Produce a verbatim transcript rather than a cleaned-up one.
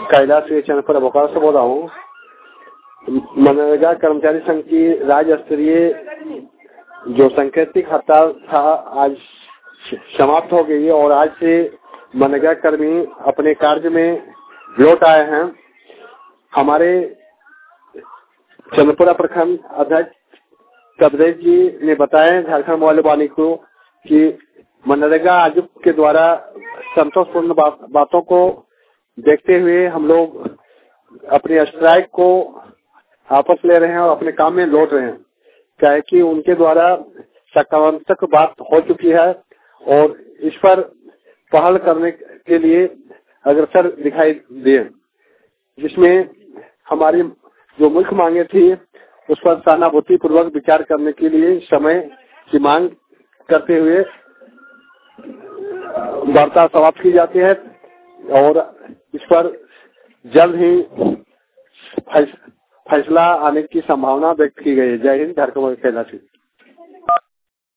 कैलाश चैनपुरा बोकारो से बोल रहा हूँ। मनरेगा कर्मचारी संघ की राज्य स्तरीय जो सांकेतिक हड़ताल था आज समाप्त हो गई है और आज से मनरेगा कर्मी अपने कार्य में लौट आए हैं। हमारे चंद्रपुरा प्रखंड अध्यक्ष कबरेज जी ने बताया झारखंड मोबाइल वाणी को कि मनरेगा आयुक्त के द्वारा संतोषपूर्ण बात, बातों को देखते हुए हम लोग अपनी स्ट्राइक को वापस ले रहे हैं और अपने काम में लौट रहे हैं। क्या है कि उनके द्वारा सकारात्मक बात हो चुकी है और इस पर पहल करने के लिए अग्रसर दिखाई दिए, जिसमें हमारी जो मुख्य मांगे थी उस पर सहानुभूति पूर्वक विचार करने के लिए समय की मांग करते हुए वार्ता समाप्त की जाती है और इस पर जल्द ही फैसला आने की संभावना व्यक्त की गई है। जय हिंद, झारखंड कैलाश।